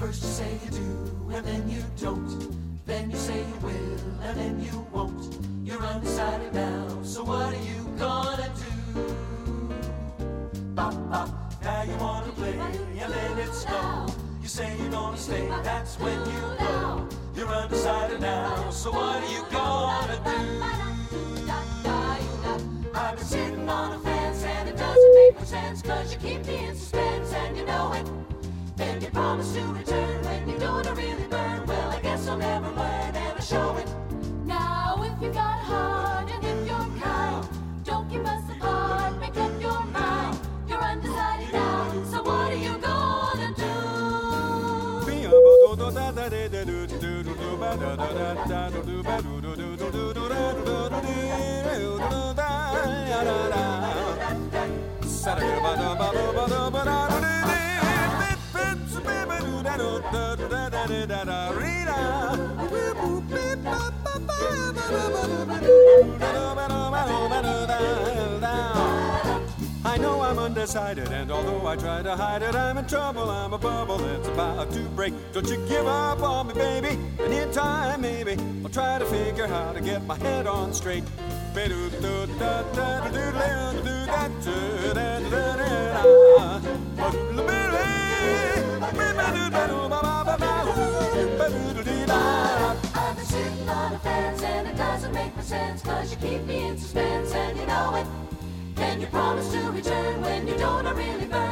First you say you do, and then you don't. Then you say you will, and then you won't. You're undecided now, so what are you gonna do? Bop, bop, now you wanna play, and then it's no. You say you're gonna stay, that's when you go. You're undecided now, so what are you gonna do? I've been sitting on a fence, and it doesn't make no sense, 'cause you keep me in suspense, and you know it. Then you promise to return when you don't really burn. Well, I guess I'll never learn, and I'll show it. Now if you got heart and if you're kind, don't keep us apart, make up your mind. You're undecided now, so what are you gonna do? I know I'm undecided, and although I try to hide it, I'm in trouble. I'm a bubble that's about to break. Don't you give up on me, baby. And in time, maybe I'll try to figure how to get my head on straight. I've been sitting on a fence, and it doesn't make no sense, 'cause you keep me in suspense, and you know it. Then you promise to return when you don't really burn.